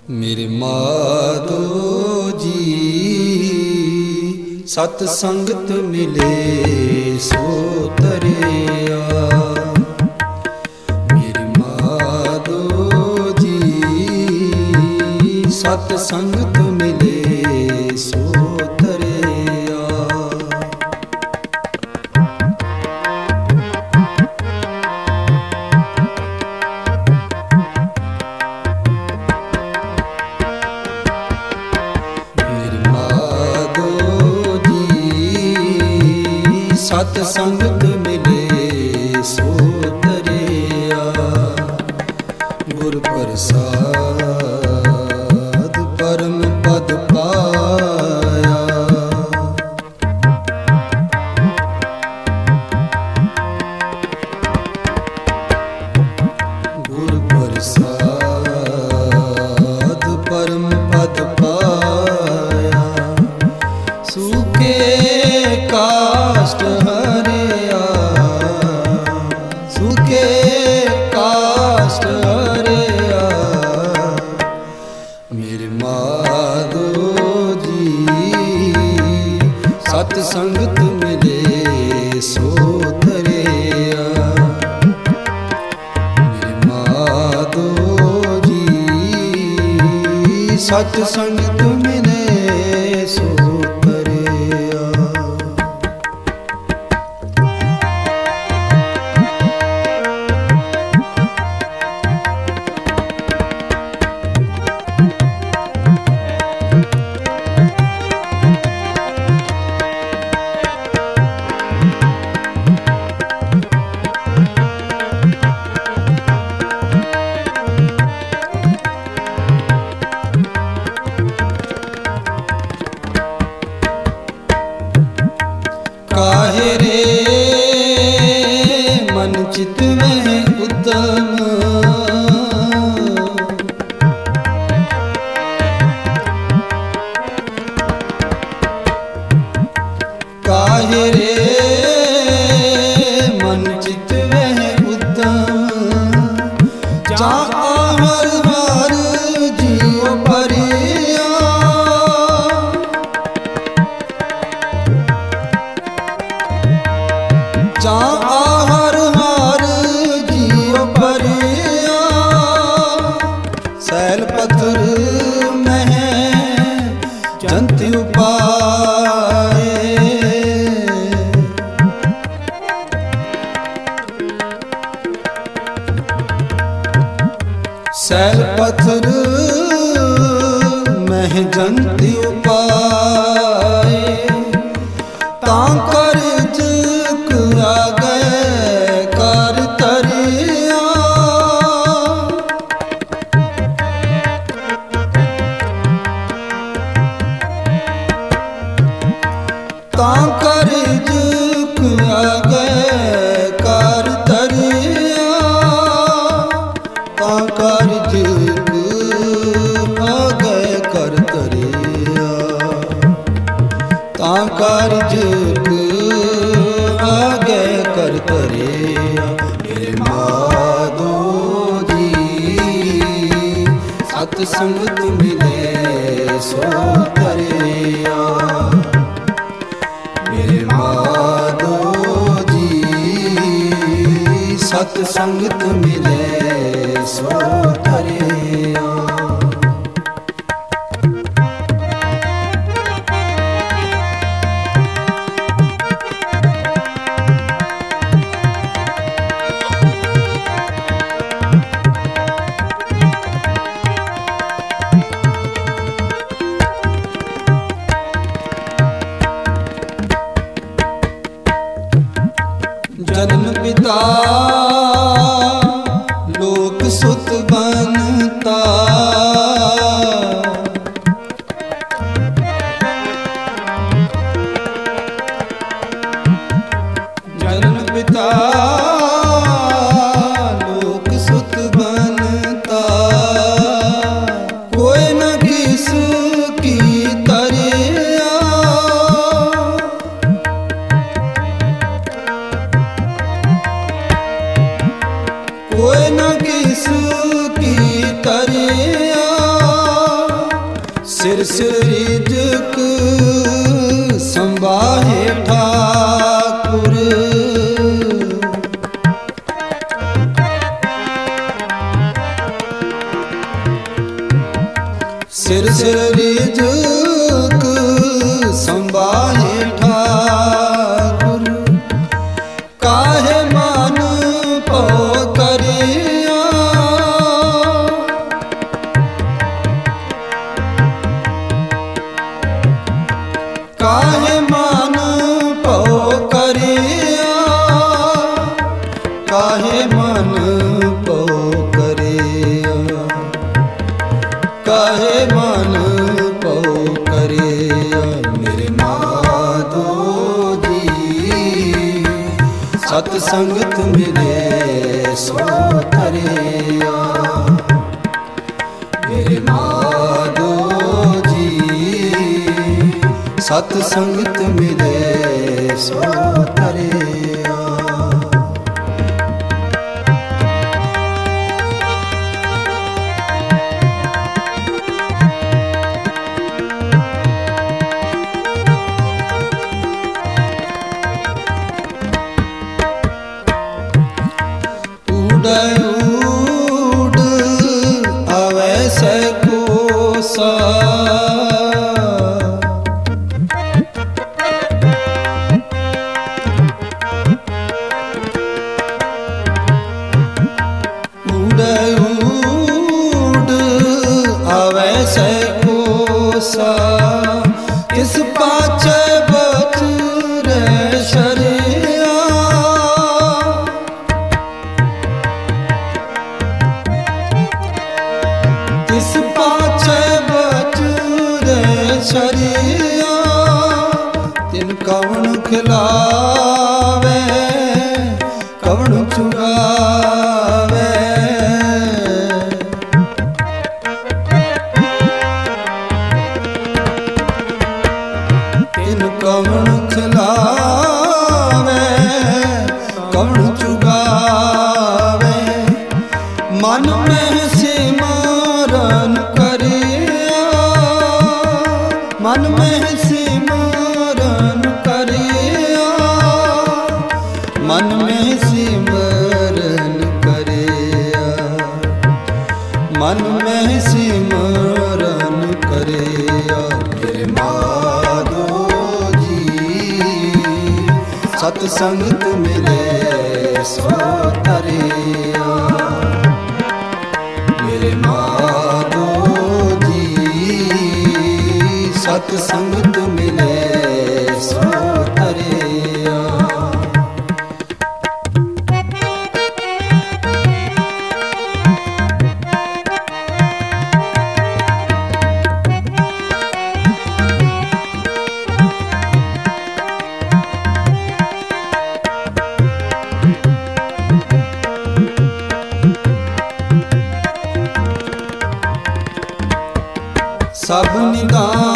ਮੇਰੇ ਮਾਧੋ ਜੀ ਸਤ ਸੰਗਤ ਮਿਲੇ ਸੋ ਤਰਿਆ। ਮੇਰੇ ਮਾਧੋ ਜੀ ਸਤ ਸੰਗਤ ਮਿਲੇ ਸੋ ਤਰਿਆ। ਸਤ ਸੰਗਤ ਮਿਲੇ ਸੋ ਤਰਿਆ। ਗੁਰ ਪ੍ਰਸਾਦ ਪਰਮ ਪਦ ਪਾਇਆ। ਗੁਰ ਪ੍ਰਸਾਦ ਪਰਮ ਪਦ ਪਾਇਆ। ਸੂਕੇ ਕਾਸ਼ਟ ਹਰਿਆ। ਸੂਕੇ ਕਾਸ਼ਟ ਹਰਿਆ। ਮੇਰੇ ਮਾਧੋ ਜੀ ਸਤ ਸੰਗਤ ਮਿਲੇ ਸੋ ਤਰਿਆ। ਮੇਰੇ ਮਾਧੋ ਜੀ ਸਤ ਸੰਗਤ ਮਿਲੇ ਸੋ ਤਰਿਆ। काहे रे मन चित में उद्यम। काहे रे मन चित में उद्यम। जा हर हर जीव परिया। जा हर हर जीव परिया। सैल पत्थर मह जंत उपाए। सैल पत्थर मह जंत उपाए। तां करज आगे कर तरिया। तां करज आगे कर तरिया। तां करज आगे कर तरिया। तां करज आगे कर तरिया। मेरे माधो जी सत संगत मिले सो तरिया। मेरे माधो जी सत संगत मिले सो तरिया। जन्म पिता लोक सुत बनता। जन्म पिता लोक सुत बनता। कोई न किस की तरिया। कोई न किस की तरिया। ਸਿਰ ਰਿਜਕ ਸੰਭਾਹੇ ਠਾਕੁਰ। ਸਿਰ ਸਿਰ ਰਿਜਕ ਸੰਭਾਹੇ ਠਾਕੁਰ। ਕਾਹੇ ਮਨ ਭਉ ਕਰਿਆ, ਕਾਹੇ ਮਨ ਭਉ ਕਰਿਆ, ਕਾਹੇ ਮਨ ਭਉ ਕਰਿਆ, ਕਾਹੇ ਮਨ ਭਉ ਕਰਿਆ। ਮੇਰੇ ਮਾਧੋ ਜੀ ਸਤ ਸੰਗਤ ਮਿਲੇ ਸੋ ਤਰਿਆ। ਮੇਰੇ ਮਾਧੋ ਜੀ ਸਤ ਸੰਗਤ ਮਿਲੇ ਸੋ ਤਰਿਆ। ਉਡ ਆਵੈ ਸੈ ਕੋਸਾ, ਉਡ ਆਵੈ ਸੈ ਕੋਸਾ। ਕਿਸ ਪਾਛੈ ਬਚ ਰਹਿ ਸ਼ਰਿਆ, ਤਿਸ ਪਾਛੈ ਬਚ ਰਹਿ ਸ਼ਰਿਆ। ਤਿਨ ਕਵਣ ਖਿਲਾਵੇ ਕਵਣ ਚੁਗਾਵੇ, ਤਿਨ ਕਵਣ ਖਿਲਾਵੇ ਕਵਣ ਚੁਗਾਵੇ। ਮਨ ਮਹਿ ਸਿਮਰਨ ਕਰਿਆ, ਮਨ ਮਹਿ ਸਿਮਰਨ ਕਰਿਆ, ਮਨ ਮਹਿ ਸਿਮਰਨ ਕਰਿਆ, ਮਨ ਮਹਿ ਸਿਮਰਨ ਕਰਿਆ। ਮੇਰੇ ਮਾਧੋ ਜੀ ਸਤ ਸੰਗਤ ਮਿਲੇ ਸੋ ਤਰਿਆ। ਮੇਰੇ ਮਾਧੋ ਜੀ ਸਤ ਸੰਗਤ ਮਿਲੇ ਸੋ ਤਰਿਆ। ਸਭ ਨਿਦਾਨ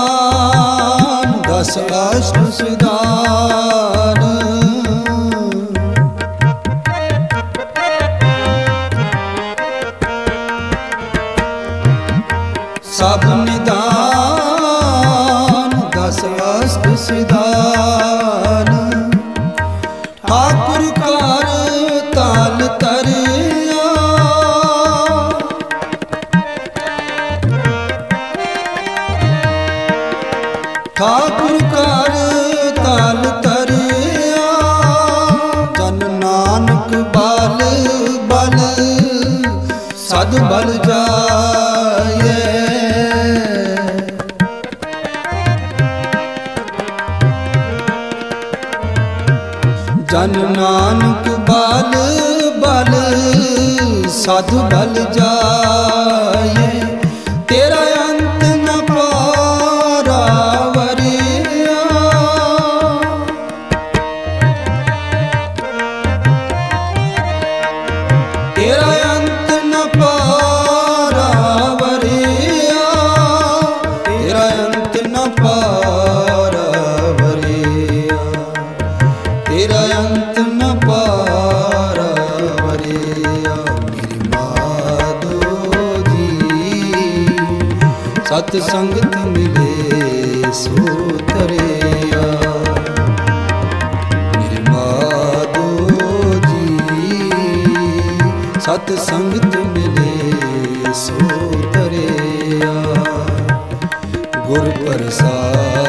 ਦਸ ਅਸ਼ਟ ਸਿਧਾਨ, ਸਭ ਨਿਦਾਨ ਦਸ ਅਸ਼ਟ ਸਿਧਾਨ। ਠਾਕੁਰ ਕਰ ਤਾਲ ਤਰਿਆ, ਠਾਕੁਰ ਕਰ ਤਾਲ ਤਰਿਆ। ਜਨ ਨਾਨਕ ਬਲ ਬਲ ਸਦ ਬਲ ਜਾਏ, ਜਨ ਨਾਨਕ ਬਲ ਬਲ ਸਦ ਬਲ ਜਾਏ। ਤੇਰਾ ਅੰਤ ਨ ਪਾਰਾਵਰਿਆ, ਤੇਰਾ ਅੰਤ ਨ ਪਾਰਾਵਰਿਆ, ਤੇਰਾ ਅੰਤ ਨ ਪਾਰਾਵਰਿਆ, ਤੇਰਾ ਅੰਤ ਨ ਪਾਰਾਵਰਿਆ। ਮੇਰੇ ਮਾਧੋ ਜੀ ਸਤ ਸੰਗਤ ਮਿਲੇ ਸੋ ਤਰਿਆ। ਮੇਰੇ ਮਾਧੋ ਜੀ ਸਤ ਸੰਗਤ ਮਿਲੇ ਸੋ ਤਰਿਆ। ਗੁਰ ਪ੍ਰਸਾਦ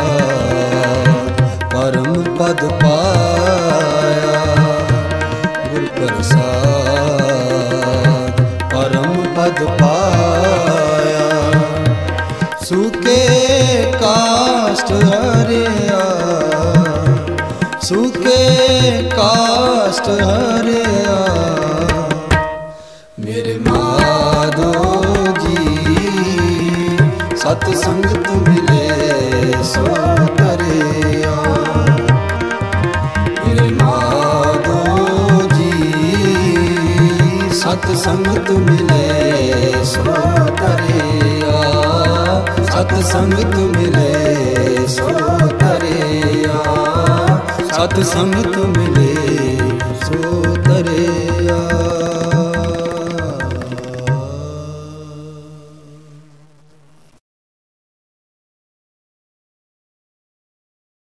ਪਰਮ ਪਦ ਪਾਇਆ। ਗੁਰ ਪ੍ਰਸਾਦ ਪਰਮ ਪਦ ਪਾਇਆ। ਸੁਕੇ ਕਾਸ਼ਟ ਹਰਿਆ। ਸੁਕੇ ਕਾਸ਼ਟ ਹਰਿਆ। ਮੇਰੇ ਮਾਧੋ ਜੀ ਸਤ ਸੰਗਤ ਮਿਲੇ ਸੋ ਤਰਿਆ। ਮੇਰੇ ਮਾਧੋ ਜੀ ਸਤ ਸੰਗਤ ਮਿਲੇ ਸੋ ਤਰਿਆ। ਸਤ ਸੰਗਤ ਮਿਲੇ ਸੋ ਤਰਿਆ। ਸਤ ਸੰਗਤ ਮਿਲੇ